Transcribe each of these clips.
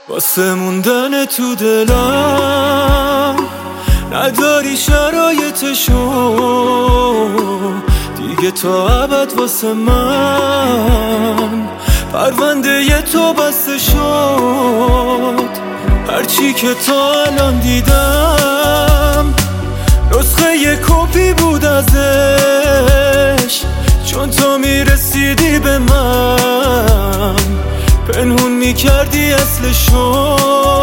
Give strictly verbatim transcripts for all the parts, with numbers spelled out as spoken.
واسه موندن تو دلم نداری شرایطشو دیگه تا ابد. واسه من پرونده ی تو بسته شد. هرچی که تا الان دیدم نسخه ی کپی بود ازش، چون تو میرسیدی به من پنهون میکردی اصلشو.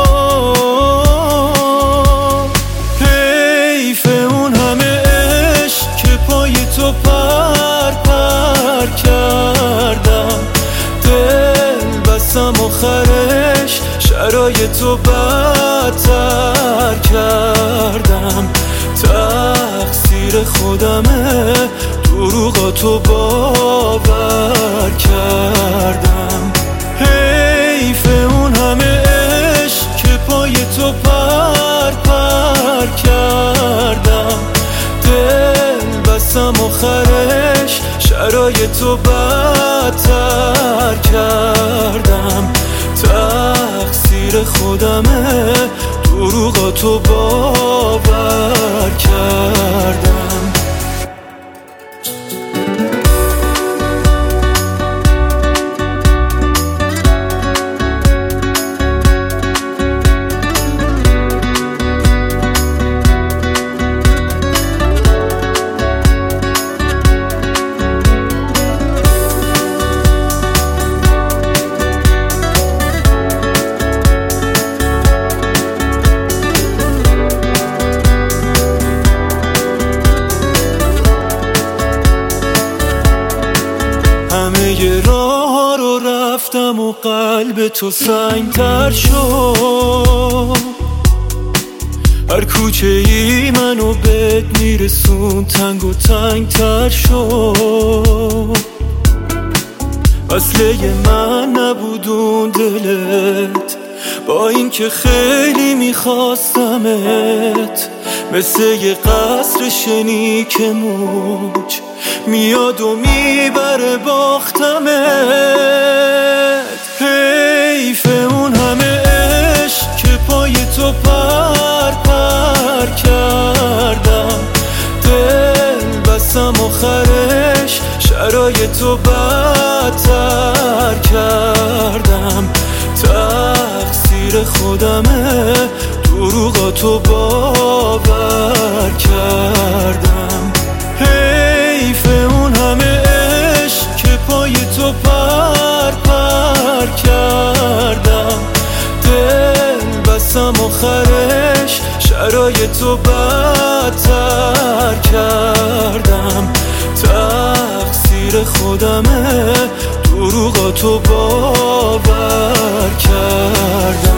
حیف اون همه عشق که پای تو پر پر کردم، دل بستم آخرش شرایطو بدتر کردم. تقصیر خودمه دروغاتو باور کردم. حیف اون همه عشق که پای تو پر پر کردم، دل بستم آخرش شرایطو بدتر کردم. تقصیر خودمه دروغاتو باور کردم. همه راه رو رفتم و قلب تو سنگ‌تر شد. هر کوچه ای منو بهت میرسون تنگ و تنگ‌تر شد. اصله من نبودون دلت، با این که خیلی میخواستمت، مثل یه قصر شنیک موج میاد و میبره باختمت. حیف اون همه عشق که پای تو پر پر کردم، دل بستم آخرش شرایطو بدتر کردم. تقصیر خودمه دروغاتو باور کردم. حیف اون همه عشق که پای تو پر پر کردم، دل بستم آخرش شرایطو بدتر کردم. تقصیر خودمه دروغاتو باور کردم.